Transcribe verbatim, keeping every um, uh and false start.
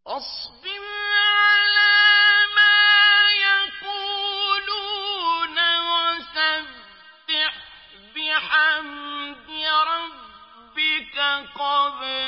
واصبر على ما يقولون وسبح بحمد ربك قبل